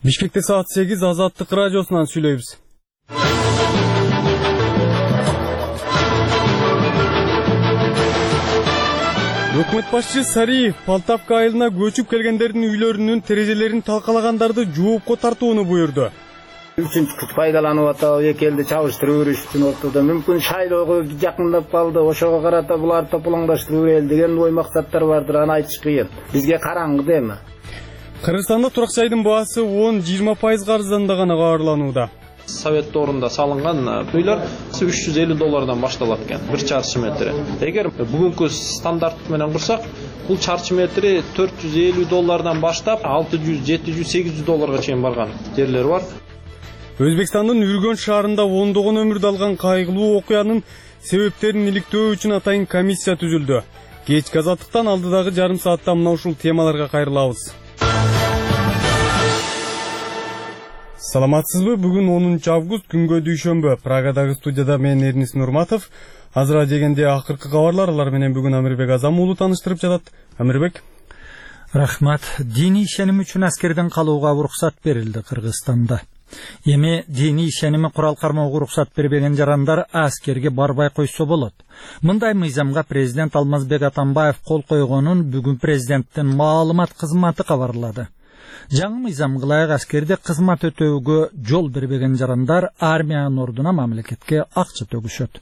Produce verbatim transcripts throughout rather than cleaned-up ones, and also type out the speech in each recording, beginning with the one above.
Бишкекте саат сегиз Азаттык радиосунан сүйлөйбүз. Өкмөт башчы Сариев Полтавка айылына көчүп келгендердин үйлөрүнүн терезелерин талкалагандарды жоопко тартууну буйрду. Үчүнчү күч пайдаланып атабы, эки элди чабыштырып жүрүш үчүн ортодо мүмкүн шайлоого жакындап калды, ошого карата булар тополоңдаштырып берели деген ой максаттар бардыр, аны айтыш кыйын. Бизге караңгы деми. Кыргызстанда турак жайдын баасы он жыйырма пайызга арзандаганы кабарланууда. Совет дорунда салынган үйлөр үч жүз элүү доллардан башталат экен бир чарчы метри. Эгер бүгүнкү стандарт менен курсак, бул чарчы метри төрт жүз элүү доллардан баштап алты жүз, жети жүз, сегиз жүз долларга чейин барган жерлер бар. Өзбекстандын Үргөн шаарында ондогон өмүрдү алган кайгылуу окуянын себептерин иликтөө үчүн атайын комиссия түзүлдү. Кечки азаттыктан алдыдагы жарым саатта мына ушул темаларга кайрылабыз. Саламатсызбы? Бүгүн онунчу август, күнгө дүйшөмбү. Прагадагы студияда мен Эрнис Нурматов. Азыра дегенде акыркы кабарлар, алар менен бүгүн Амирбек Азам уулу таныштырып жатат. Амирбек. Рахмат. Диний ишеним үчүн аскерден калууга уруксат берилди Кыргызстанда. Эми диний ишеними курал кармоого уруксат бербеген жарандар аскерге барбай койсо болот. Мындай мыйзамга президент Алмазбек Атамбаев кол койгонун бүгүн президенттин маалымат кызматы кабарлады. Жаңы мыйзамга ылайык аскерде кызмат өтөөгө жол бербеген жарандар армиянын ордуна мамлекетке акча төгүшөт.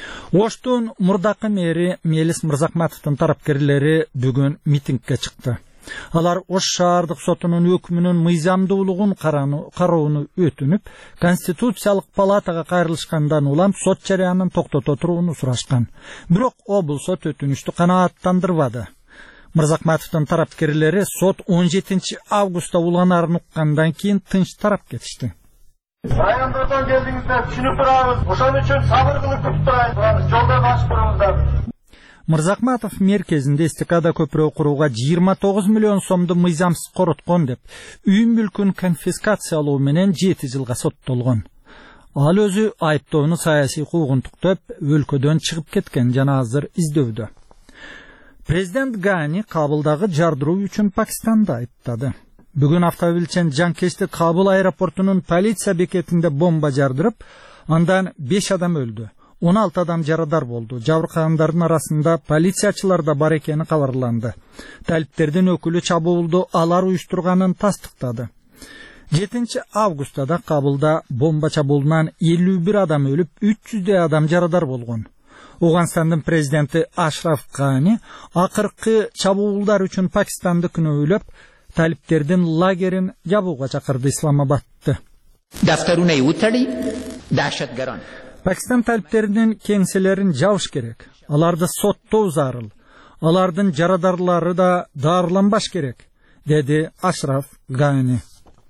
Оштун мурдакы мэри Мелис Мырзахматовдун тарапкерлери бүгүн митингге чыкты. Алар Ош шаардык сотунун өкүмүнүн мыйзамдуулугун кароону өтүнүп, Конституциялык палатага кайрылышкандан улам сот жарыянын токтото турууну сурашкан. Бирок облус сот өтүнүштү канааттандырбады. Мырзахматовдун тарапкерлери сот он жетинчи августта уланарын уккандан кийин тынч тарап кетишти. Райондордон келдиңиздер, түшүнүп турабыз. Ошон үчүн сабыр кылып күтүп турайбыз. Жолдо басып туруңуздар. Мырзахматов мерkezinde эстакада көпүрө курууга жыйырма тогуз миллион сомду мыйзамсыз короткон деп, үй мүлкүн конфискациялоо менен жети жылга соттолгон. Ал өзү айыптоону саясий куугунтуктап, өлкөдөн чыгып кеткен жана азыр издөүдө. Президент Гани Кабылдагы жардыруу үчүн Пакистанды айыптады. Бүгүн автомобилчен жанкечти Кабыл аэропортунун полиция бекетинде бомба жардырып, андан беш адам өлдү. он алты адам жарадар болду. Жабыркагандардын арасында полициячылар да бар экени кабарланды. Талиптердин өкүлү чабуулду алар уюштурганын тастыктады. жетинчи августта да Кабылда бомба чабуулунан элүү бир адам өлүп, үч жүздөй адам жарадар болгон. Ауганстандын президенти Ашраф Гани акыркы чабуулдар үчүн Пакистанды күнөөлөп, талиптердин лагерин жабууга чакырды. Исламабадты. Дафтаруна утари дашатгарон. Пакистан талиптеринин кеңселерин жабыш керек. Аларды соттоо зарыл. Алардын жарадарлары да дарыланбаш керек, деди Ашраф Гани.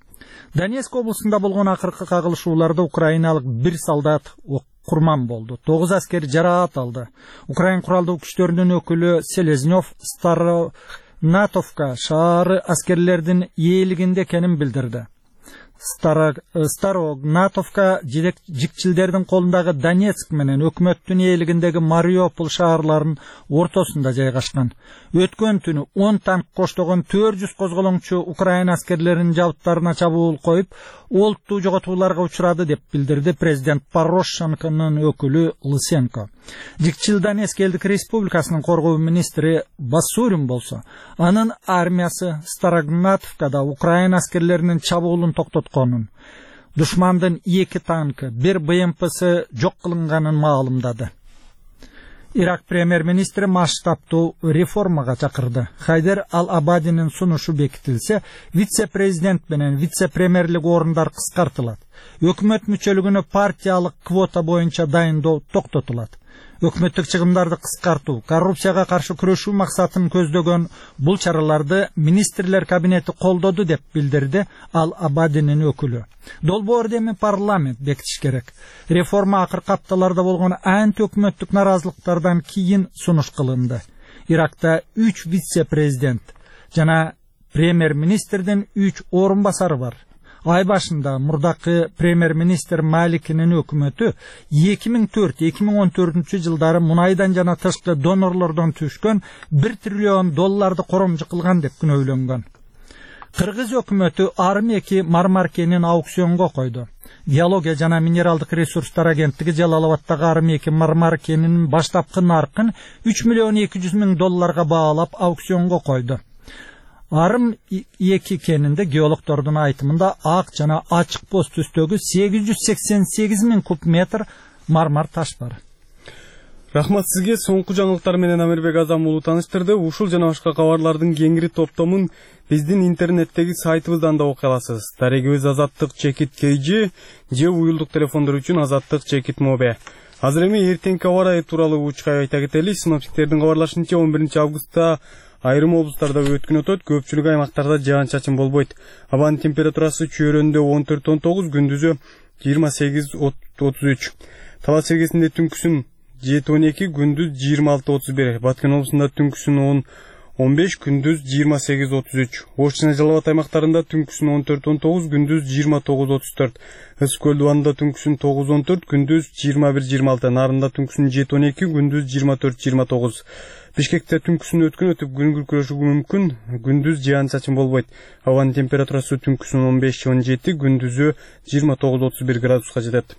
Донецк облусунда болгон акыркы кагылышууларда украиналык бир солдат курман болду. тогуз аскер жараат алды. Украин куралдуу күчтөрүнүн өкүлү Селезнёв Старонатовка шаары аскерлердин ээлигинде экенин билдирди. Старогнатовка жикчилдердин колундагы Донецк менен өкмөттүн ээлигиндеги Мариуполь шаарларынын ортосунда жайгашкан. Өткөн түнү он танк коштогон төрт жүз козголоңчу Украин аскерлеринин жабыттарына чабуул коюп, олуттуу жоготууларга учурады деп билдирди президент Порошенконун өкүлү Лысенко. Жикчил Донецк элдик республикасынын коргоо министри Басурин болсо, анын армиясы Старогнатовкада Украин аскерлеринин чабуулун токтотконун, душмандын эки танкы, бир бэ эм пэси жок кылынганын маалымдады. Ирак премьер-министри масштабтуу реформага чакырды. Хайдер Ал-Абадинин сунушу бекитилсе, вице-президент менен вице-премьерлик орундар кыскартылат. Өкмөт мүчөлүгүнө партиялык квота боюнча дайындоо токтотулат. Өкмөттүк чыгымдарды кыскартуу, коррупцияга каршы күрөшүү максатын көздөгөн бул чараларды министрлер кабинети колдоду деп билдирди Ал-Абадинин өкүлү. Долбоор эми парламент бекитиш керек. Реформа акыркы апталарда болгон анти өкмөттүк наразылыктардан кийин сунуш кылынды. Иракта үч вице-президент жана премьер-министрдин үч орун басары бар. Ай башында мурдакы премьер-министр Маликинин өкмөтү эки миң төрт эки миң он төртүнчү жылдары мунайдан жана тышкы донорлордон түшкөн бир триллион долларды коромжу кылган деп күнөөлөнгөн. Кыргыз өкмөтү Арым эки Мармар кенин аукционго койду. Геология жана минералдык ресурстар агенттиги Жалалабадтагы Арым эки Мармар кенинин баштапкы наркын үч миллион эки жүз миң долларга баалап аукционго койду. Арым эки кенинде геологдордун айтымында ак жана ачык боз түстөгү сегиз жүз сексен сегиз миң куб метр мармар таш бар. Рахмат сизге. Соңку жаңылыктар менен Амирбек Азам уулу тааныштырды. Ушул жана башка кабарлардын кеңири топтомун биздин интернеттеги сайтыбыздан да окуй аласыз. Дарегибиз Азаттык Чекит Кейжи же уюлдук телефондор үчүн Азаттык Чекит Мобе. Азыр эми эртеңки аба ырайы тууралуу учкай айта кетели. Синоптиктердин кабарлашынча он биринчи августта айрым облустарда өткүн өтөт, көпчүлүк аймактарда жаан-чачын болбойт. Абанын температурасы чөйрөндө он төрт он тогуз, күндүзү жыйырма сегиз отуз үч. Талас Сергесинде түнкүсүн жети он эки, күндүз жыйырма алты отуз бир. Баткен облусунда түнкүсүн он он беш, күндүз жыйырма сегиз отуз үч. Ош жана Жалал Абад аймактарында түнкүсүн он төрт он тогуз, күндүз жыйырма тогуз отуз төрт. Ысык көл дубанында түнкүсүн тогуз он төрт, күндүз жыйырма бир жыйырма алты. Нарында түнкүсүн жети он эки, күндүз жыйырма төрт жыйырма тогуз. Бишкекте түнкүсүн өткөн өтүп күн күркүрөшүгү мүмкүн, күндүз жаан-чачын болбойт. Абанын температурасы түнкүсүн он беш он жети, күндүзү жыйырма тогуз отуз бир градуска жетет.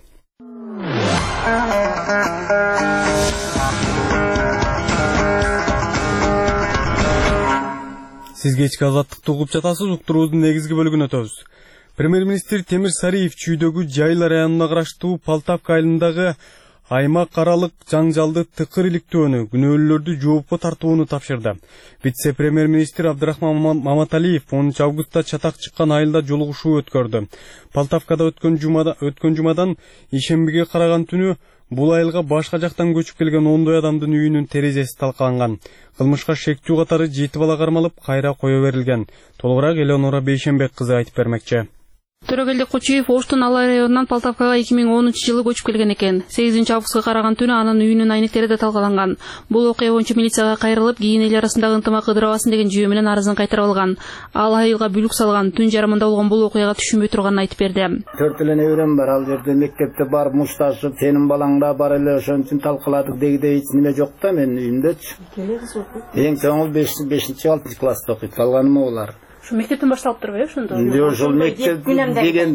Сиз кечки азаттыкты угуп жатасыз. Уктуруубуздун негизги бөлүгүнө өтөбүз. Премьер-министр Темир Сариев чүйдөгү Жайыл районуна караштуу Полтавка айылындагы аймак аралык жаңжалды тыкыр иликтөөнү, күнөөлүүлөрдү жоопко тартууну тапшырды. Вице-премьер-министр Абдрахман Маматалиев онунчу августта чатак чыккан айылда жолугушуу өткөрдү. Полтавкада өткөн жумада өткөн жумадан ишембиге караган түнү бул айылга башка жактан көчүп келген ондой адамдын үйүнүн терезеси талкаланган. Кылмышка шектүү катары жети бала кармалып, кайра кое берилген. Толугураак Элеонора Бейшенбек кызы айтып бермекчи. Төрөгелди Кочуев Оштун Алай районунан Полтавкага эки миң онунчу жылы көчүп келген экен. сегизинчи августка караган түнү анын үйүнүн айнектери да талкаланган. Бул окуя боюнча милицияга кайрылып, кийин эл арасындагы ынтымак кыдырабасын деген жүйө менен арызын кайтарып алган. Ал айылга бүлүк салган, түн жарымында болгон бул окуяга түшүнбөй турганын айтып берди. Төрт эле неберем бар, ал жерде мектепте барып мушташып, сенин балаң да бар эле, ошон үчүн талкаладык дегидей эч неме жок да менин үйүмдөчү. Эң чоңу бешинчи алтынчы класста окуйт, калганым оолар. Шу мектептен башталып турбайбы ошондо? Жок, ошол мектеп деген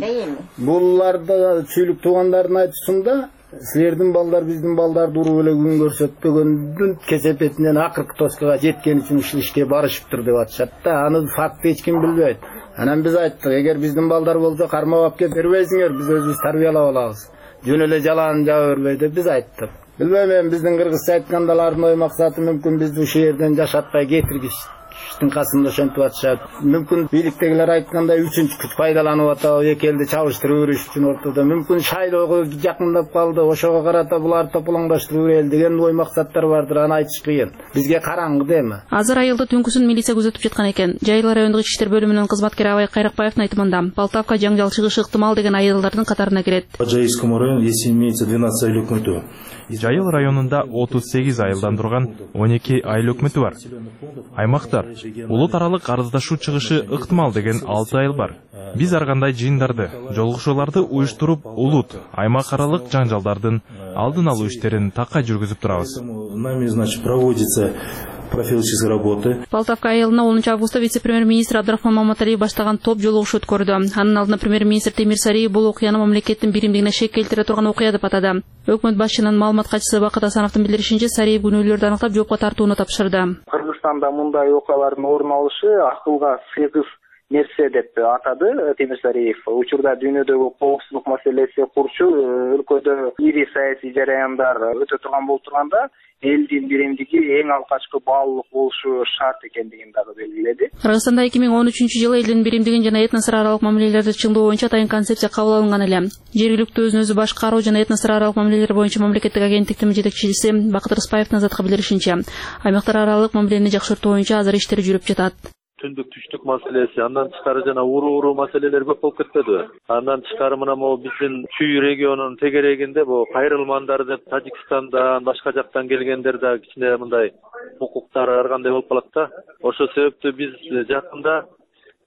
буларда чүйлүк туугандардын айтуусунда силердин балдар биздин балдарды уруп эле күн көрсөтпөгөндүн кесепетинен акыркы тоскага жеткен үчүн ушул ишке барышыптыр деп атышат да. Аны факты эч ким билбейт. Анан биз айттык, эгер биздин балдар болсо кармап алып келип бербейсиңер, биз өзүбүз тарбиялап алабыз. Жөн эле жалаан жаба бербей деп биз айттык. Билбейм, эми биздин кыргызча айтканда алардын ой максаты мүмкүн бизди ушул жерден жашатпай кетиргич. Үстүн касымда ошентип атышат. Мүмкүн бийликтегилер айткандай үчүнчү күч пайдаланып атабы, эки элди чабыштырып бериш үчүн ортодо. Мүмкүн шайлоого жакындап калды, ошого карата буларды топулаңдаштырып берели деген ой максаттар бардыр, аны айтыш кыйын. Бизге караңгы деми. Азыр айылды түнкүсүн милиция күзөтүп жаткан экен. Жайыл райондук ички иштер бөлүмүнүн кызматкери Абай Кайракбаевдин айтымында, Полтавка жаңжал чыгышы ыктымал деген айылдардын катарына кирет. По Жайылскому району если имеется двенадцать айыл өкмөтү. Жайыл районунда отуз сегиз айылдан турган он эки айыл өкмөтү бар. Аймактар улут аралык арыздашуу чыгышы ыктымал деген алты айыл бар. Биз ар кандай жыйындарды, жолугушууларды уюштуруп, улут, аймак аралык жаңжалдардын алдын алуу иштерин такай жүргүзүп турабыз. Нами, значит, проводится профилактические работы. Полтавка айылына онунчу августта вице-премьер-министр Абдрахман Маматалиев баштаган топ жолугушуу өткөрдү. Анын алдында премьер-министр Темир Сариев бул окуяны мамлекеттин биримдигине шек келтире турган окуя деп атады. Өкмөт башчынын маалымат катчысы Бакыт Асановдун билдиришинче, Сариев күнөөлүүлөрдү аныктап жоопко тартууну тапшырды. Кыргызстанда мындай окуялардын орун алышы акылга сыйгыз нерсе деп атады Темир Сариев. Учурда дүйнөдөгү коопсуздук маселеси курчу, өлкөдө ири саясий жараяндар өтө турган болуп турганда, элдин биримдиги эң алгачкы баалуулук болушу шарт экендигин дагы белгиледи. Кыргызстанда эки миң он үчүнчү жылы элдин биримдигин жана этнос аралык мамилелерди чыңдоо боюнча атайын концепция кабыл алынган эле. Жергиликтүү өзүн өзү башкаруу жана этнос аралык мамилелер боюнча мамлекеттик агенттиктин жетекчиси Бакыт Рыспаевдин азатка билдиришинче, аймактар аралык мамилени жакшыртуу боюнча азыр иштер жүрүп жатат. Түндүк түштүк маселеси, андан тышкары жана уруу-уруу маселелер көп болуп кетпедиби? Андан тышкары мына могу биздин Чүй регионунун тегерегинде бу кайрылмандар деп Тажикстандан, башка жактан келгендер да кичине мындай укуктары ар кандай болуп калат да. Ошол себептүү биз жакында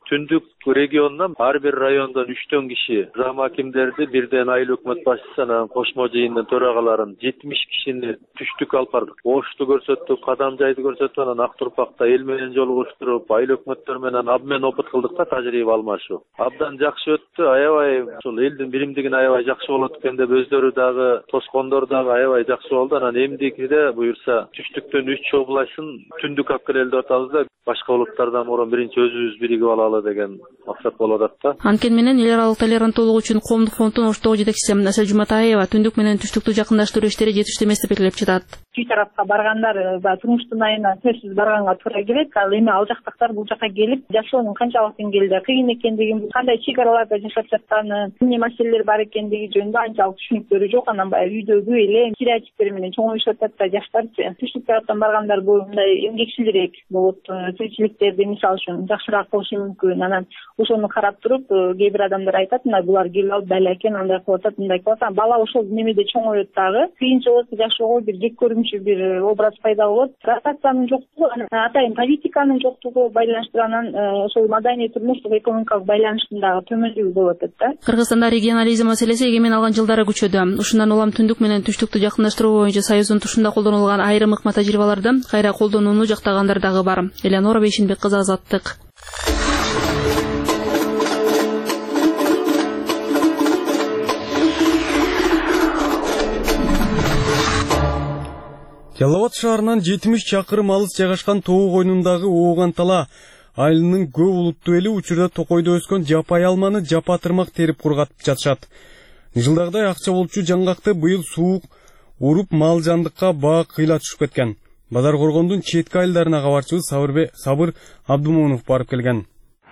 түндүк регионунан ар бир райондон үчтөн киши зам акимдерди, бирден айыл өкмөт башчысы, анан кошмо жыйындын төрагаларын жетимиш кишини түштүк алып бардык. Ошту көрсөттүк, кадам жайды көрсөтүп, анан Ак Турпакта эл менен жолугуштуруп, айыл өкмөттөр менен обмен опыт кылдык да, тажрыйба алмашуу. Абдан жакшы өттү, аябай ушул элдин биримдигин аябай жакшы болот экен деп өздөрү дагы, тоскондор дагы аябай жакшы болду. Анан эмдикиде буюрса түштүктөн үч областын түндүк алып келели деп атабыз да, башка улуттардан мурун биринчи өзүбүз биригип алалы деген максат болуп атат да. Анткени менен эл аралык толеранттуулук үчүн коомдук фонддун Оштогу жетекчиси Асель Жуматаева түндүк менен түштүктү жакындаштыруу иштери жетиштүү эмес деп белгилеп жатат. Чүй тарапка баргандар баягы турмуштун айына сөзсүз барганга туура келет. Ал эми ал жактактар бул жака келип жашоонун канчалык деңгээлде кыйын экендигин, кандай чек араларда жашап жатканын, эмне маселелер бар экендиги жөнүндө анчалык түшүнүктөрү жок. Анан баягы үйдөгү эле стереотиптер менен чоңоюшуп атат да жаштарчы. Түштүк тараптан баргандар бул мындай эмгекчилирээк болот. Тиричиликтерди мисалы үчүн жакшыраак кылышы мүмкүн. Анан ошону карап туруп, кээ бир адамдар айтат, мына булар келип алып бала экен, андай кылып атат, мындай кылып атат. Бала ошол немеде чоңоет дагы. Кыйынчылык жашоого бир жек көрүнүчү бир образ пайда болот. Ротациянын жоктугу, атайын политиканын жоктугу байланыштырганан ошол маданий турмуштук экономикалык байланыштын дагы төмөндүгү болуп атат да. Кыргызстанда регионализм маселеси эгемен алган жылдары күчөдү. Ушундан улам түндүк менен түштүктү жакындаштыруу боюнча Союздун тушунда колдонулган айрым ыкма тажрыйбаларды кайра колдонууну жактагандар дагы бар. Элеонора Бейшенбек кызы, Азаттык. Жалал Абад шаарынан жетимиш чакырым алыс жайгашкан Тоо койнундагы Ооган Тала айылынын көп улуттуу эли учурда токойдо өскөн жапай алманы жапатырмак терип кургатып жатышат. Жылдагыдай акча болчу жаңгакты быйыл суук уруп мал жандыкка баа кыйла түшүп кеткен. Базар Коргондун четки айылдарына кабарчыбыз Сабыр Абдумонов барып келген.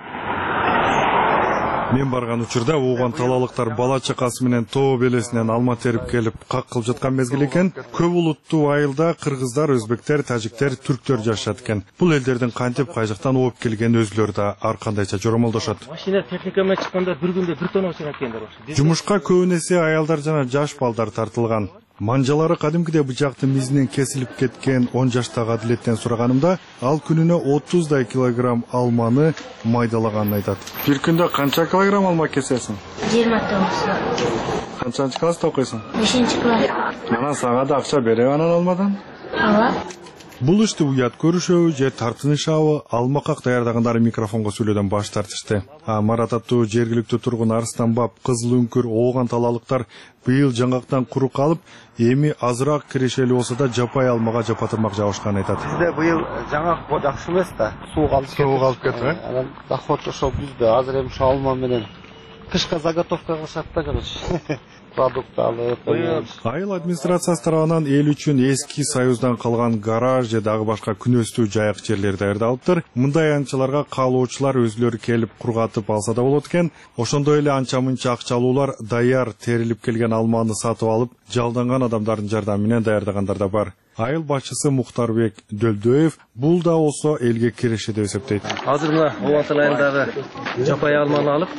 Мен барган учурда Ооган талалыктар бала чакасы менен Тоо белесинен алма терип келип как кылып жаткан мезгил экен. Көп улуттуу айылда кыргыздар, өзбектер, тажиктер, түрктөр жашашат экен. Бул элдердин кантип кай жактан ооп келген өзүлөрү да ар кандайча жоромолдошот. Машина техника менен чыкканда бир күндө бир тонна чыгат экендер. Жумушка көбүнесе аялдар жана жаш балдар тартылган. Манжалары кадимкидей бычактын мизинен кесилип кеткен он жаштагы Адилеттен сураганымда, ал күнүнө отуздай килограмм алманы майдалаганын айтат. Бир күндө канча килограмм алма кесесиң? жыйырма тогуз. Канчанчы класста окуйсуң? бешинчи класс. Анан сага да акча береби анан алмадан? Ооба. Бул ишти уят көрүшөбү же тартынышабы, алма как даярдагандары микрофонго сүйлөөдөн баш тартышты. А Марат аттуу жергиликтүү тургун Арыстанбап, Кызыл үңкүр, Ооган талалыктар быйыл жаңгактан куру калып, эми азыраак кирешели болсо да жапай алмага жапатырмак жабышканын айтат. Бизде быйыл жаңгак жакшы эмес да, суук алып кетти. Суук алып кетти, э? Анан доход ошол бүздү. Азыр эми ошо алма менен кышка заготовка кылышат да, короче. Продукт алып. Айыл администрациясы тарабынан эл үчүн эски Союздан калган гараж же дагы башка күнөстүү жайык жерлер даярдалыптыр. Мындай анчаларга каалоочулар өзүлөрү келип кургатып алса да болот экен. Ошондой эле анча-мынча акчалуулар даяр терилип келген алманы сатып алып, жалданган адамдардын жардамы менен даярдагандар да бар. Айыл башчысы Мухтарбек Дөлдөев бул да болсо элге киреше деп эсептейт. Азыр мына Ооган Тала айылдагы жапай алманы алып,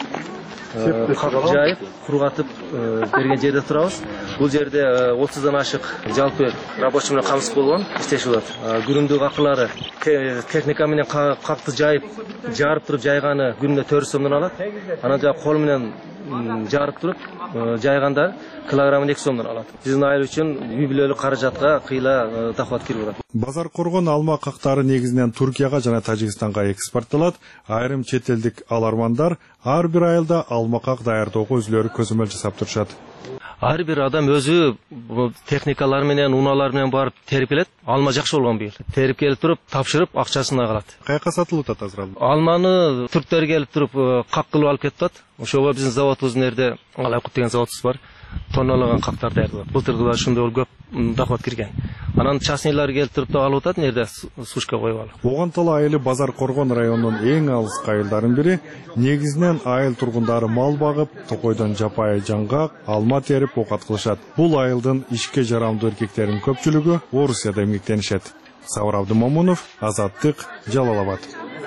кап жайып, кургатып берген жерде турабыз. Бул жерде отуздан ашык жалпы рабочий менен камсыз болгон иштешип атат. Күрүмдүк акылары техника менен капты жайып, жарып туруп жайганы күнүнө төрт сомдон алат. Анан жа кол менен жарып туруп жайганда килограммын эки сомдон алат. Биздин айыл үчүн үй бүлөлүк каражатка кыйла доход кирип атат. Базар Коргон алма кактары негизинен Туркияга жана Тажикстанга экспортталат. Айрым чет элдик алармандар ар бир айылда алма как даярдоого өзүлөрү көзөмөл жасап турушат. Ар бир адам өзү техникалар менен, унаалар менен барып терип келет. Алма жакшы болгон быйыл. Терип келип туруп, тапшырып, акчасын алат. Каяка сатылып атат азыр? Алманы түрктөр келип туруп, как кылып алып кетип атат. Ошого биздин заводубуздун жерде Алакут деген заводубуз бар. Тонналаган кактар даярдалат. Былтыргыда ушундай көп доход кирген. Анан частныйлар келип туруп да алып атат, нерде сушка коюп алып. Ооган Тала айылы Базар Коргон районунун эң алыс айылдардын бири. Негизинен айыл тургундары мал багып, токойдон жапай жаңгак, алма терип окат кылышат. Бул айылдын ишке жарамдуу эркектеринин көпчүлүгү Орусияда эмгектенишет. Сабыр Абдумомунов, Азаттык, Жалал Абад.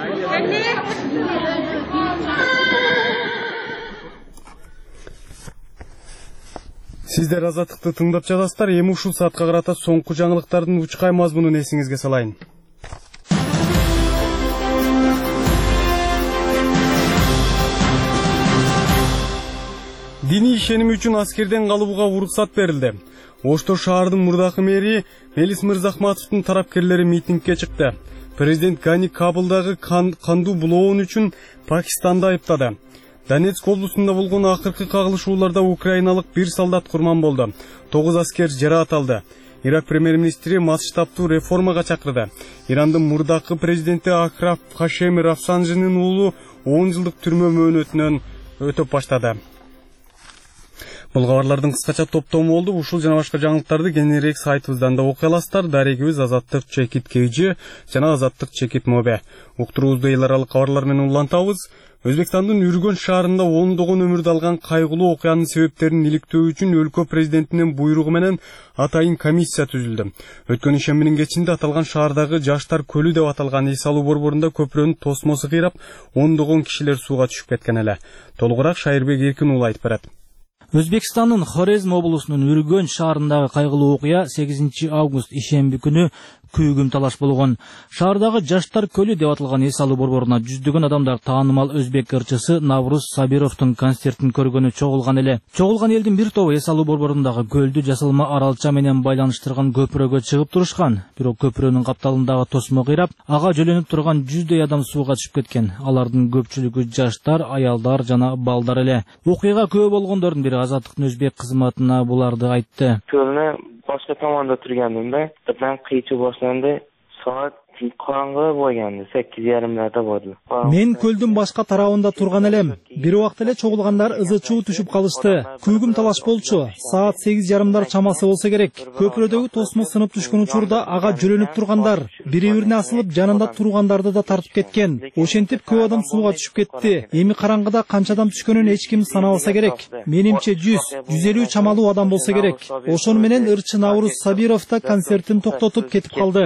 Сиздер Азаттыкты тыңдап жатасыздар. Эми ушул саатка карата соңку жаңылыктардын учкай мазмунун эсиңизге салайын. Диний ишеними үчүн аскерден калууга уруксат берилди. Ошто шаардын мурдакы мэри Мелис Мырзахматовдун тарапкерлери митингге чыкты. Президент Гани Кабылдагы кандуу булоон үчүн Пакистанды айыптады. Донецк облусунда болгон акыркы кагылышууларда украиналык бир солдат курман болду. тогуз аскер жараат алды. Ирак премьер-министри масштабтуу реформага чакырды. Ирандын мурдакы президенти Акрам Хашеми Рафсанжинин уулу он жылдык түрмө мөөнөтүнөн өтөп баштады. Бул кабарлардын кыскача топтому болду. Ушул жана башка жаңылыктарды кененирээк сайтыбыздан да окуй аласыздар. Дарегибиз Азаттык Чекит Кейжи жана Азаттык Чекит Мобе. Уктуруубузду эл аралык кабарлар менен улантабыз. Өзбекстандын Үргөн шаарында ондогон өмүрдү алган кайгылуу окуянын себептерин иликтөө үчүн өлкө президентинин буйругу менен атайын комиссия түзүлдү. Өткөн ишембинин кечинде аталган шаардагы Жаштар көлү деп аталган эс алуу борборунда көпүрөнүн тосмосу кыйрап, ондогон кишилер сууга түшүп кеткен эле. Толугураак Шайырбек Эркин уулу айтып берет. Өзбекстандын Хорезм облусунун Үргөн шаарындагы кайгылуу окуя сегизинчи август ишемби күнү күйгүм талаш болгон. Шаардагы Жаштар көлү деп аталган эс алуу борборуна жүздөгөн адамдар таанымал өзбек ырчысы Навруз Сабировдун концертин көргөнү чогулган эле. Чогулган элдин бир тобу эс алуу борборундагы көлдү жасалма аралча менен байланыштырган көпүрөгө чыгып турушкан. Бирок көпүрөнүн капталындагы тосмо кыйрап, ага жөлөнүп турган жүздөй адам сууга түшүп кеткен. Алардын көпчүлүгү жаштар, аялдар жана балдар эле. Окуяга күбө болгондордун бири Азаттыктын өзбек кызматына буларды айтты. Boshqa tomonda turganimda birdan qiyichuv boshlandi. Soat qorong'i bo'lgandi, sakkiz yarimlarda bo'ldi. Men ko'lдүн башка тарабында турган элем. Бир убакта эле чогулгандар ызы чуу түшүп калышты. Күйгүм талаш болчу. Саат сегиз ярымдар чамасы болсо керек. Көпүрөдөгү тосмо сынып түшкөн учурда ага жөлөнүп тургандар, бири-бирине асылып жанында тургандарды да тартып кеткен. Ошентип көп адам сууга түшүп кетти. Эми караңгыда канча адам түшкөнүн эч ким санабаса керек. Менимче жүз, жүз элүү чамалуу адам болсо керек. Ошону менен ырчы Навруз Сабиров да концертин токтотуп кетип калды.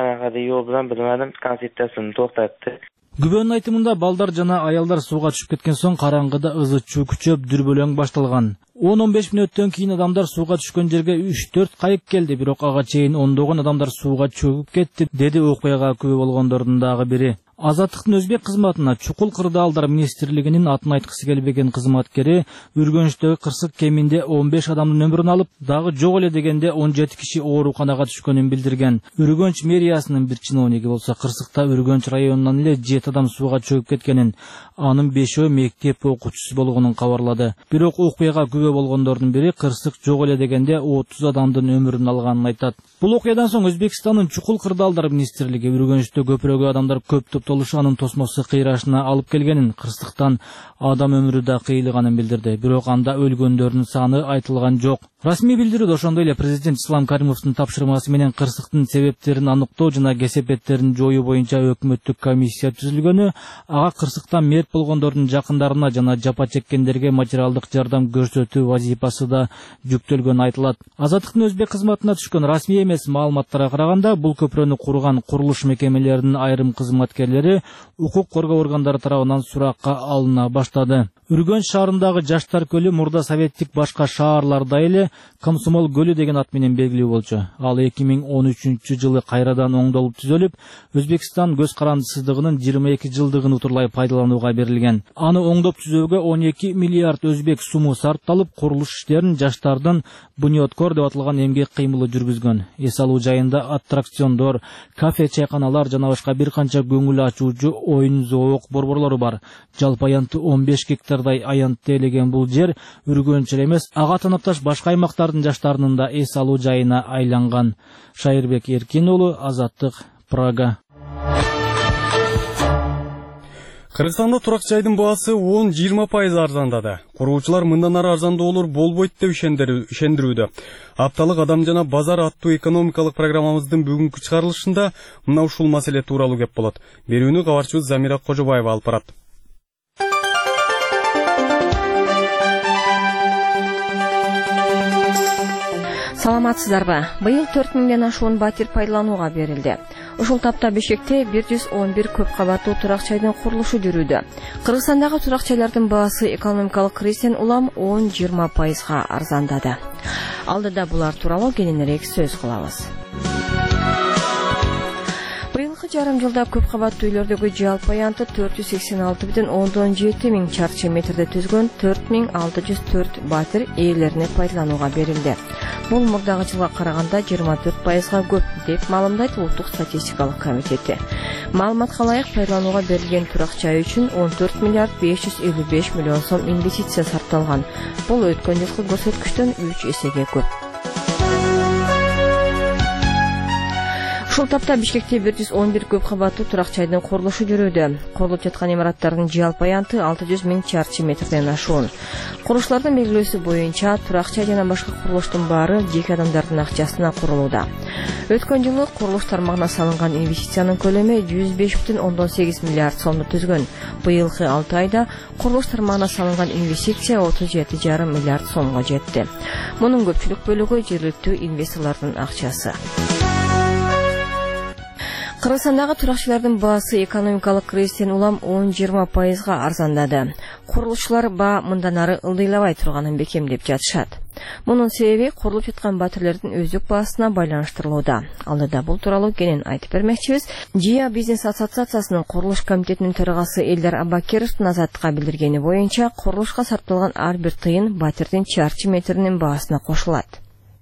Bilmadim, konsertasini to'xtatdi. Күбөнүн айтымында балдар жана аялдар сууга түшүп кеткен соң караңгыда ызы чуу күчөп дүрбөлөң башталган. он он беш мүнөттөн кийин адамдар сууга түшкөн жерге үч төрт кайык келди, бирок ага чейин ондогон адамдар сууга чөгүп кетти, деди окуяга күбө болгондордун дагы бири. Азаттыктын өзбек кызматына чукул кырдаалдар министрлигинин атын айткысы келбеген кызматкери Үргөнчтөгү кырсык кеминде он беш адамдын өмүрүн алып, дагы жок эле дегенде он жети киши ооруканага түшкөнүн билдирген. Үргөнч мэриясынын бир чиновниги болсо кырсыкта Үргөнч районунан эле жети адам сууга чөгүп кеткенин, анын бешөө мектеп окуучусу болгонун кабарлады. Бирок окуяга күбө болгондордун бири кырсык жок эле дегенде отуз адамдын өмүрүн алганын айтат. Бул окуядан соң Өзбекстандын чукул кырдаалдар министрлиги Үргөнчтө көпүрөгө адамдар көп топтолушанын тосмосу кыйрашына алып келгенин, кырсыктан адам өмүрү да кыйылганын билдирди. Бирок анда өлгөндөрдүн саны айтылган жок. Расмий билдирүүдө ошондой эле президент Ислам Каримовдун тапшырмасы менен кырсыктын себептерин аныктоо жана кесепеттерин жоюу боюнча өкмөттүк комиссия түзүлгөнү, ага кырсыктан мерт болгондордун жакындарына жана жапа чеккендерге материалдык жардам көрсөтүү вазифасы да жүктөлгөнү айтылат. Азаттыктын өзбек кызматына түшкөн расмий эмес маалыматтарга караганда, бул көпүрөнү курган курулуш мекемелеринин айрым кызматкерлери укук коргоо органдары тарабынан суракка алына баштады. Үргөн шаарындагы Жаштар көлү мурда советтик башка шаарларда эле Комсомол көлү деген ат менен белгилүү болчу. Ал эки миң он үчүнчү жылы кайрадан оңдолуп түзөлүп, Өзбекстан көз карандысыздыгынын жыйырма эки жылдыгын утурлай пайдаланууга берилген. Аны оңдоп түзөөгө он эки миллиард өзбек суму сарпталып, курулуш иштерин жаштардын Буньоткор деп аталган эмгек кыймылы жүргүзгөн. Эс алуу жайында аттракциондор, кафе, чайканалар жана башка бир канча көңүл ачуучу оюн зоок борборлору бар. Жалпы аянты он беш гектардай аянт тейлеген бул жер Үргөнчө эмес, ага танапташ башка аймактардын жаштарынын да эс алуу жайына айланган. Шайырбек Эркин уулу, Азаттык, Прага. Кыргызстанда турак жайдын баасы он жыйырма пайыз арзандады. Куруучулар мындан ары арзандуу болор болбойт деп ишендирүүдө. Апталык адам жана базар аттуу экономикалык программабыздын бүгүнкү чыгарылышында мына ушул маселе тууралуу кеп болот. Берүүнү кабарчыбыз Замира Кожобаева алып барат. Саламатсыздарбы? Быйыл төрт миңден ашуун батир пайдаланууга берилди. Ушул тапта Бишкекте бир жүз он бир көп кабаттуу турак жайдын курулушу жүрүүдө. Кыргызстандагы турак жайлардын баасы экономикалык кризистен улам он жыйырма пайызга арзандады. Алдыда булар тууралуу кененирээк сөз кылабыз. жарым жылда көп кабаттуу үйлөрдөгү жалпы аянты төрт жүз сексен алты бүтүн ондон жети миң чарчы метрди түзгөн төрт миң алты жүз төрт батир ээлерине пайдаланууга берилди. Бул мурдагы жылга караганда жыйырма төрт пайызга көп деп маалымдайт Улуттук статистикалык комитети. Маалыматка ылайык пайдаланууга берилген турак жай үчүн он төрт миллиард беш жүз элүү беш миллион сом инвестиция сарпталган. Бул өткөн жылкы көрсөткүчтөн үч эсеге көп. Ушул тапта Бишкекте бир жүз он бир көп кабаттуу турак жайдын курулушу жүрүүдө. Курулуп жаткан имараттардын жалпы аянты алты жүз миң чарчы метрден ашуун. Курулуштардын белгилөөсү боюнча турак жай жана башка курулуштун баары жеке адамдардын акчасына курулууда. Өткөн жылы курулуш тармагына салынган инвестициянын көлөмү жүз беш бүтүн ондон сегиз миллиард сомду түзгөн. Быйылкы алты айда курулуш тармагына салынган инвестиция отуз жети жарым миллиард сомго жетти. Мунун көпчүлүк бөлүгү жергиликтүү инвесторлордун акчасы. Кыргызстандагы туракчылардын баасы экономикалык кризистен улам он жыйырма пайызга арзандады. Курулушчулар баа мындан ары ылдыйлабай турганын бекемдеп жатышат. Мунун себеби курулуп жаткан батирлердин өздүк баасына байланыштырылууда. Алдыда бул тууралуу кенен айтып бермекчибиз. ЖИА бизнес ассоциациясынын курулуш комитетинин төрагасы Элдар Абакировдун Азаттыкка билдиргени боюнча, курулушка сарпталган ар бир тыйын батирдин чарчы метринин баасына кошулат.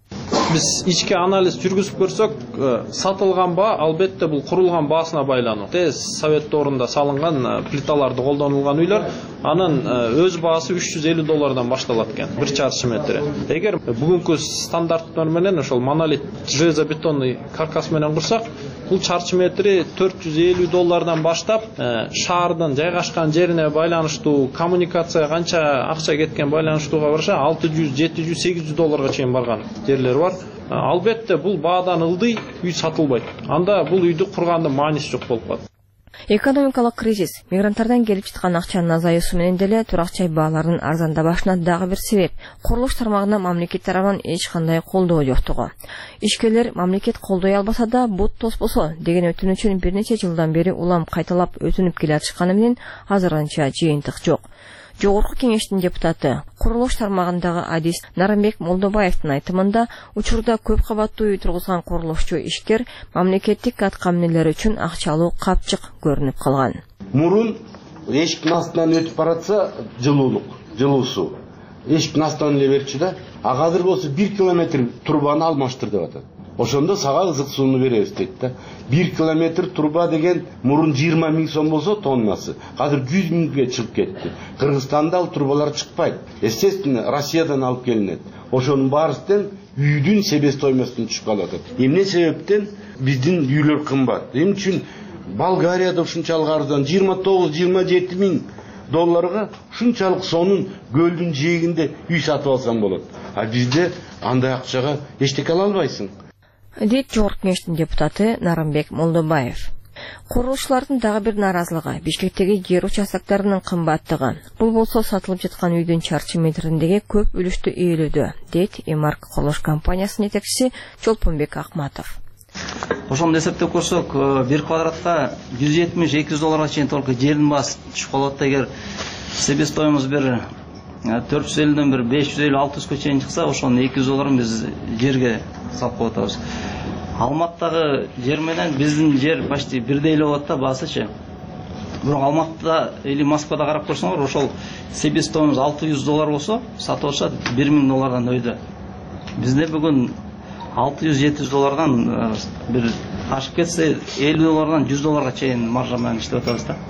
Biz ички анализ жүргүзүп көрсөк, сатылган баа албетте бул курулган баасына байлануу. Совет доорунда салынган плиталарды колдонулган үйлөр, анын өз баасы үч жүз элүү доллардан башталат экен, бир чарчы метри. Эгер бүгүнкү стандарттар менен ошол монолит железобетонный каркас менен курсак, бул чарчы метри төрт жүз элүү доллардан баштап, шаардын жайгашкан жерине байланыштуу, коммуникация канча акча кеткен байланыштууга барыша алты жүз, жети жүз, сегиз жүз долларга чейин барган жерлер бар. Албетте бул баадан ылдый үй сатылбайт. Анда бул үйдү кургандын мааниси жок болуп калат. Экономикалык кризис мигранттардан келип жаткан акчанын азаюусу менен деле турак жай бааларынын арзандабашына дагы бир себеп. Курулуш тармагына мамлекет тарабынан эч кандай колдоо жоктугу. Ишкерлер мамлекет колдой албаса да бут тоспосо деген өтүнүчүн бир нече жылдан бери улам кайталап өтүнүп келе жатышканы менен азырынча жыйынтык жок. Жогорку кеңештин депутаты, курулуш тармагындагы адис Нарымбек Молдобаевдин айтымында, учурда көп кабаттуу үй тургузган курулушчу ишкер мамлекеттик аткамнелер үчүн акчалуу капчык көрүнүп калган. Мурун эшиктин астынан өтүп баратса жылуулук, жылуу суу. Эшиктин астынан эле берчү да, а азыр болсо бир километр турбаны алмаштыр деп атат. Ошондо сага ызык сууну беребиз дейт да. бир километр турба деген мурун жыйырма миң сом болсо тоннасы, азыр жүз миңге чыгып кетти. Кыргызстанда ал турбалар чыкпайт. Естественно, Россиядан алып келинет. Ошонун баарысынан үйдүн себестоимостун түшүп калат. Эмне себептен биздин үйлөр кымбат? Эмне үчүн Болгарияда ушунчалык арзан жыйырма тогуз жыйырма жети миң долларга ушунчалык сонун көлдүн жээгинде үй сатып алсаң болот. А бизде андай акчага эчтеке ала албайсың. Дейт Жогорку кеңештин депутаты Нарымбек Молдобаев. Курулушчулардын дагы бир нааразылыгы Бишкектеги жер участоктарынын кымбаттыгы. Бул болсо сатылып жаткан үйдүн чарчы метриндеги көп үлүштү ээлөөдө, дейт Эмарк курулуш компаниясынын жетекчиси Чолпонбек Акматов. Ошондо эсептеп көрсөк, бир квадратка жүз жетимиш эки жүз долларга чейин только жердин баасы түшүп калат. Эгер себестоимост бир төрт жүз элүүдөн бир беш жүз элүү алты жүзгө чейин чыкса, ошонун эки жүз долларын биз жерге салып коюп атабыз. Алматтагы жер менен биздин жер почти бирдей эле болот да баасычы. Бирок Алматыда или Москвада карап көрсөңөр, ошол себестоимост алты жүз доллар болсо, сатып алышат бир миң доллардан өйдө. Бизде бүгүн алты жүз жети жүз доллардан бир ашып кетсе элүү доллардан жүз долларга чейин маржа менен иштеп атабыз да.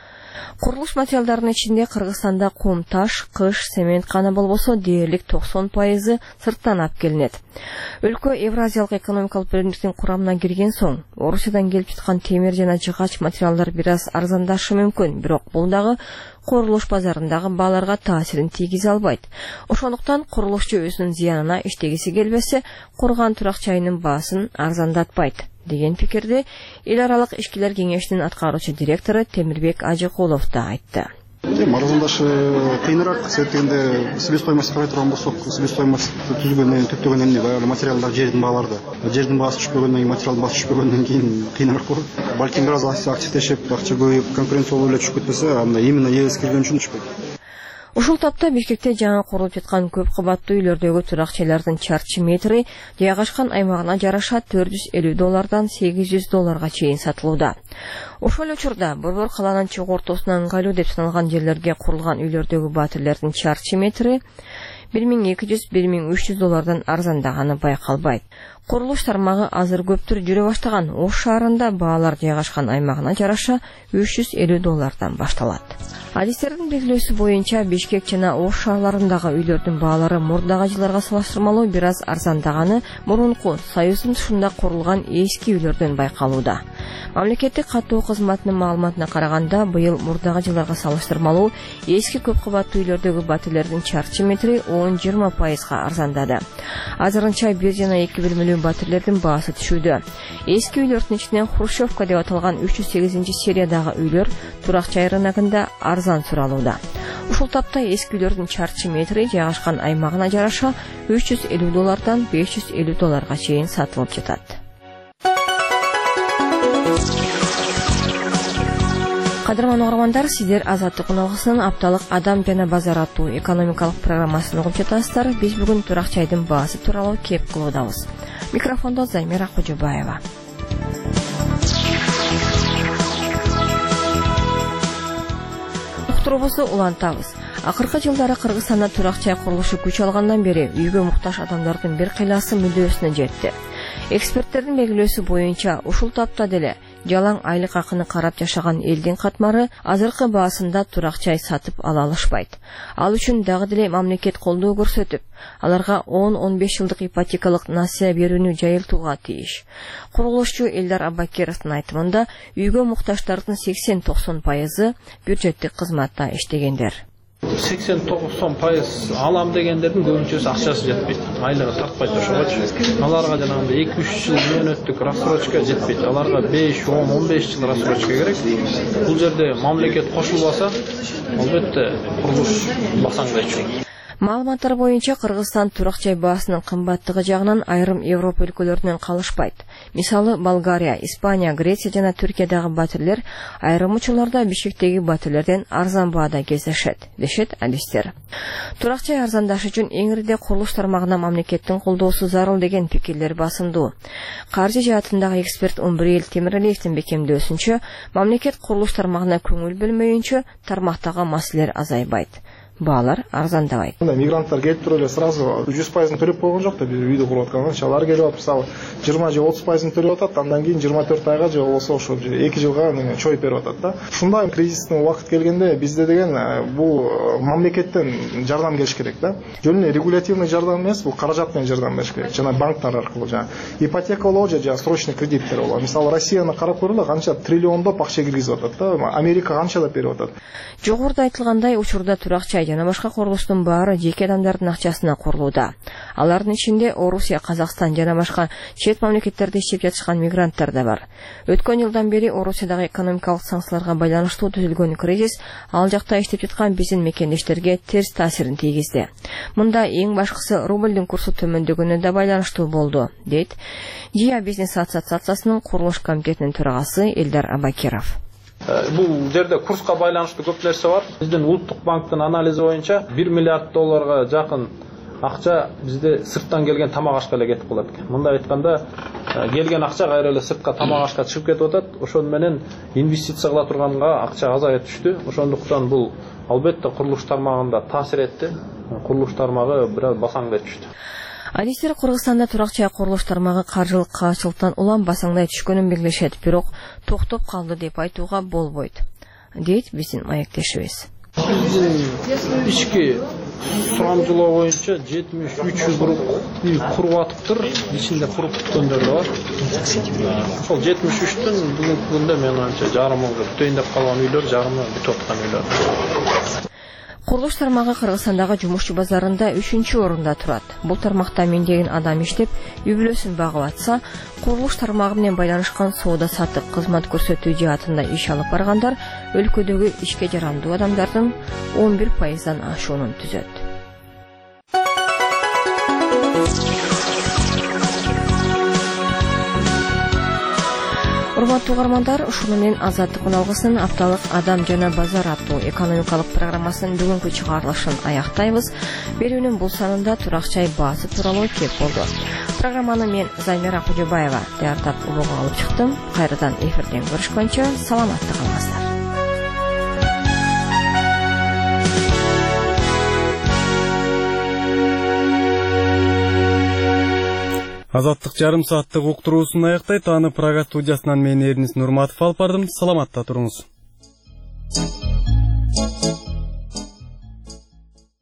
Курулуш материалдарынын ичинде Кыргызстанда кум, таш, кыш, цемент гана болбосо дээрлик токсон пайызы сырттан алып келинет. Өлкө Евразиялык экономикалык биримдиктин курамына кирген соң, Орусиядан келип жаткан темир жана жыгач материалдар бир аз арзандашы мүмкүн, бирок бул дагы курулуш базарындагы бааларга таасирин тийгизе албайт. Ошондуктан курулушчу өзүнүн зыянына иштегиси келбесе, курган турак жайынын баасын арзандатпайт деген пикирди эл аралык ишкерлер кеңешинин аткаруучу директору Темирбек Ажыкулов да айтты. Арзандашы кыйыныраак, себептегенде себестоимост карай турган болсок, себестоимост түзгөндөн түптөгөн эмне баягы материалдар жердин бааларда. Жердин баасы түшпөгөндөн кийин, материалдын баасы түшпөгөндөн кийин кыйыныраак болот. Балким бир аз активдешип, акча көбөйүп, конкуренция болуп эле түшүп кетпесе, анда именно эс келген үчүн түшпөйт. Ушул тапта Бишкекте жаңы курулуп жаткан көп кабаттуу үйлөрдөгү туракчайлардын чарчы метри жайгашкан аймагына жараша төрт жүз элүү доллардан сегиз жүз долларга чейин сатылууда. Ошол учурда Борбор каланын чыгуу ортосуна ыңгайлуу деп саналган жерлерге курулган үйлөрдөгү батирлердин чарчы метри бир миң эки жүз — бир миң үч жүз доллардан арзандаганы байкалбайт. Курулуш тармагы азыр көптүр жүрө баштаган Ош шаарында баалар жайгашкан аймагына жараша үч жүз элүү доллардан башталат. Адистердин белгилөөсү боюнча Бишкек жана Ош шаарларындагы үйлөрдүн баалары мурдагы жылдарга салыштырмалуу бир аз арзандаганы мурунку Союздун тушунда курулган эски үйлөрдөн байкалууда. Мамлекеттик каттоо кызматынын маалыматына караганда, быйыл мурдагы жылдарга салыштырмалуу эски көп кабаттуу үйлөрдөгү батирлердин чарчы метри он — жыйырма пайызга арзандады. Азырынча бир жана эки бөлмөлүү батирлердин баасы түшүүдө. Эски үйлөрдүн ичинен Хрущевка деп аталган үч жүз сегизинчи сериядагы үйлөр турак-жай рыногунда арзан суралууда. Ушул тапта эски үйлөрдүн чарчы метри жайгашкан аймагына жараша үч жүз элүү доллардан беш жүз элүү долларга чейин сатылып жатат. Кадырман угармандар, сиздер Азаттык уналгысынын апталык Адам жана базар аттуу экономикалык программасын угуп жатасыздар. Биз бүгүн турак-жайдын баасы тууралуу кеп кылуудабыз. Микрофондо Замира Кожобаева. Уктурубузду улантабыз. Акыркы жылдары Кыргызстанда турак-жай курулушу күч алгандан бери үйгө муктаж адамдардын бир кыйласы мүдөөсүнө жетти. Эксперттердин белгилөөсү боюнча, ушул тапта деле жалаң айлык акыны карап жашаган элдин катмары азыркы баасында турак-жай сатып ала алышпайт. Ал үчүн дагы деле мамлекет колдоо көрсөтүп, аларга он — он беш жылдык ипотекалык насыя берүүнү жайылтууга тийиш. Курулушчу Элдар Абакировдун айтымында, үйгө муктаждардын сексен — токсон пайызы бюджеттик кызматта иштегендер. сексен — токсон пайыз алам дегендердин көбүнчөсү акчасы жетпейт. Айлыгы тарткайт ошого. Аларга жанагындай эки — үч жыл мөөнөттүк рассрочка жетпейт. Аларга беш — он — он беш жыл рассрочка керек. Бул жерде мамлекет кошулбаса, албетте курулуш басаңдайт. Маалыматтар боюнча Кыргызстан турак-жай баасынын кымбаттыгы жагынан айрым Европа өлкөлөрүнөн калышпайт. Мисалы, Болгария, Испания, Греция жана Түркиядагы батирлер айрым учурларда Бишкектеги батирлерден арзан баада кездешет, дешет адистер. Турак-жай арзандашы үчүн эң ирде курулуш тармагына мамлекеттин колдоосу зарыл деген пикирлер басымдуу. Каржы жаатындагы эксперт Умбриел Темиралиевдин бекемдөөсүнчө, мамлекет курулуш тармагына көңүл бөлмөйүнчө тармактагы маселелер азайбайт. Баалар арзандабайт. Мигранттар келип туруп эле сразу жүз пайызын төлөп койгон жок да, бир үйдү куруп атканда алар келип атып, мисалы жыйырма же отуз пайызын төлөп атат, андан кийин жыйырма төрт айга же болбосо ошо эки жылга чоюп берип атат да. Ушундай кризистин убакыт келгенде бизде деген бул мамлекеттен жардам келиш керек да. Жөн эле регулятивный жардам эмес, бул каражат менен жардам бериш керек. Жана банктар аркылуу жана ипотека болобу же жана срочный кредиттер болобу. Мисалы Россияны карап көрөлү, канча триллиондоп акча киргизип атат да. Америка канчалап берип атат. Жогоруда айтылгандай, учурда турак-жай жана башка курулуштун баары жеке адамдардын акчасына курулууда. Алардын ичинде Орусия, Казакстан жана башка чет мамлекеттерде иштеп жатышкан мигранттар да бар. Өткөн жылдан бери Орусиядагы экономикалык санкцияларга байланыштуу түзүлгөн кризис ал жакта иштеп жаткан биздин мекендештерге терс таасирин тийгизди. Мында эң башкысы рубльдин курсу төмөндөгөнүнө да байланыштуу болду, дейт Жия бизнес ассоциациясынын курулуш комитетинин төрагасы Элдар Абакиров. Бул жерде курска байланыштуу көп нерсе бар. Биздин Улуттук банктын анализи боюнча бир миллиард долларга жакын акча бизде сырттан келген тамак ашка эле кетип калат экен. Мында айтканда, келген акча кайра эле сыртка тамак ашка чыгып кетип атат. Ошон менен инвестиция кыла турганга акча азайып түштү. Ошондуктан бул албетте курулуш тармагында таасир этти. Курулуш тармагы бир аз басаңдай түштү. Адистер Кыргызстанда турак-жай курулуш тармагы каржылык каачылыктан улам басаңдай түшкөнүн белгилешет, бирок токтоп калды деп айтууга болбойт, дейт биздин маектешибиз. Биздин ички сурамжылоо боюнча жетимиш үч жүз үй куруп атыптыр, ичинде куруп бүткөндөр да бар. Ошол жетимиш үчтүн бүгүнкү күндө мен анча жарымы бүтөйүн деп калган үйлөр, жарымы бүтүп аткан үйлөр. Курулуш тармагы Кыргызстандагы жумушчу базарында үчүнчү орунда турат. Бул тармакта миңдеген адам иштеп, үй бүлөсүн багып атса, курулуш тармагы менен байланышкан соода сатык кызмат көрсөтүү жаатында иш алып баргандар өлкөдөгү ишке жарандуу адамдардын он бир пайыздан ашуунун түзөт. Урматтуу угармандар, ушуну менен Азаттык үналгысынын апталык Адам жана базар аттуу экономикалык программасынын бүгүнкү чыгарылышын аяктайбыз. Берүүнүн бул санында турак чай баасы тууралуу кеп болду. Программаны мен Замира Кудубаева даярдап улууга алып чыктым. Кайрадан эфирден көрүшкөнчө саламатта калыңыздар. Азаттык жарым сааттык уктуруусун аяктайт. Аны Прага студиясынан мен Эрнис Нурматов алып бардым. Саламатта туруңуз.